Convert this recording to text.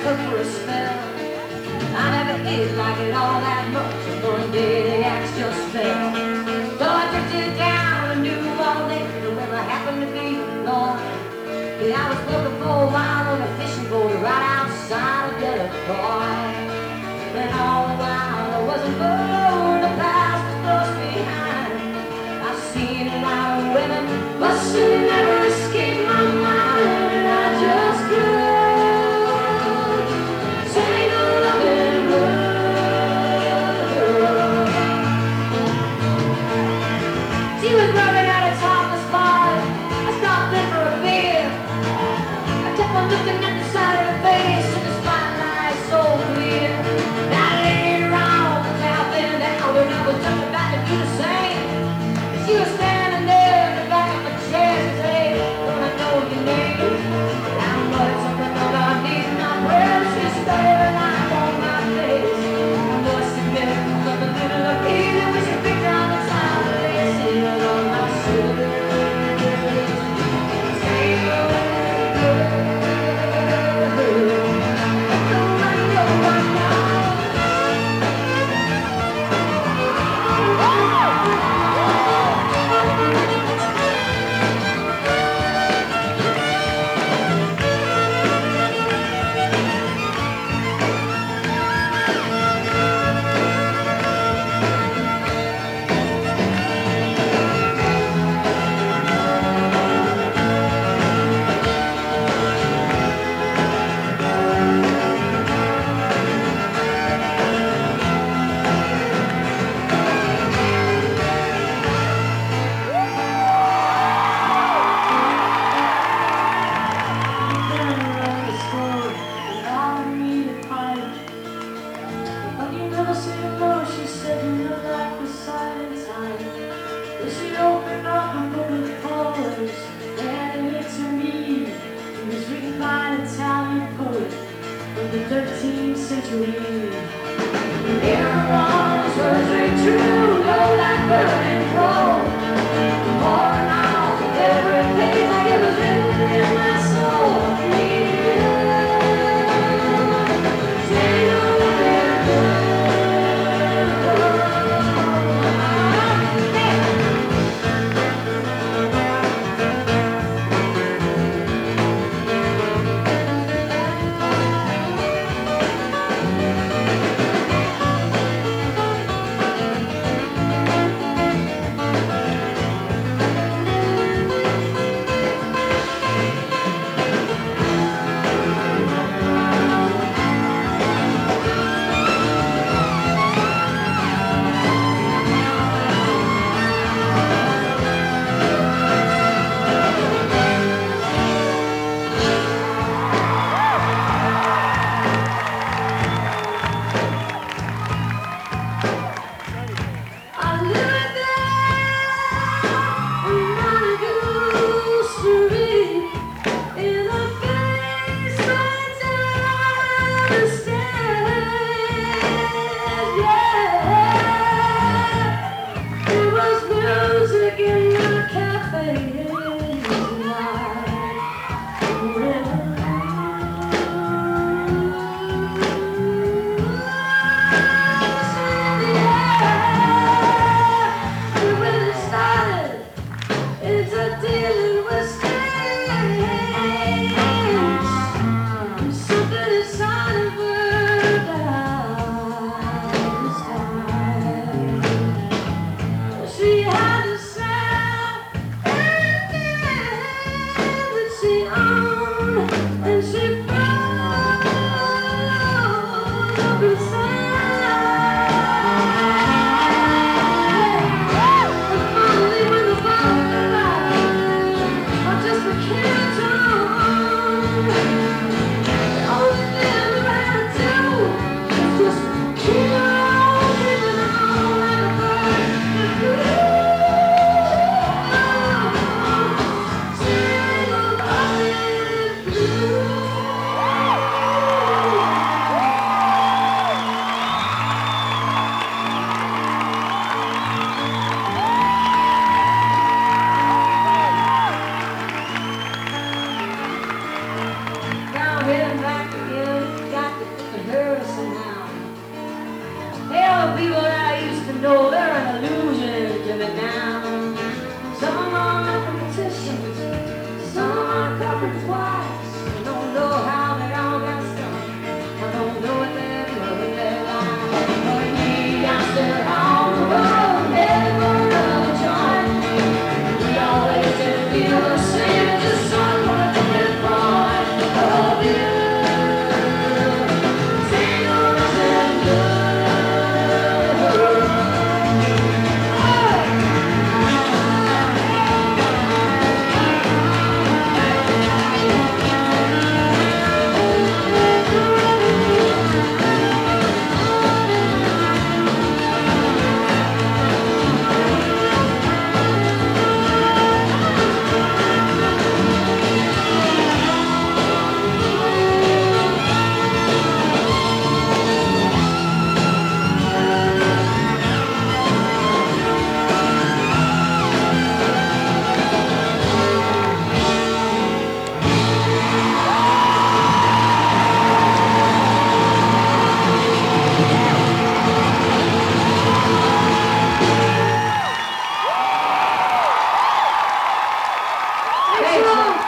took for a spell. I never did like it all that much, and one day the axe just fell. So I drifted down a New Orleans, where I happened to be Lord. Yeah, I was looking for a while on a fishing boat right outside of Delacroix. And all the while there was a boat that passed close behind. I've seen a lot of women, but she never escaped my mind. I just could sing a loving word. She was rubbing at a topless bar. I stopped in for a beer. I kept on looking at the side of her face in the spotlight so clear. That lady around the cloud bent down when I was just about to do the same. She was standing there in the back of my chair. She said, don't I know your name? How much something that I need in my prayers. She stared a knife on my face. I must admit, I'm a little appealing when she picked out the time to lay it on my shoulders. Excellent.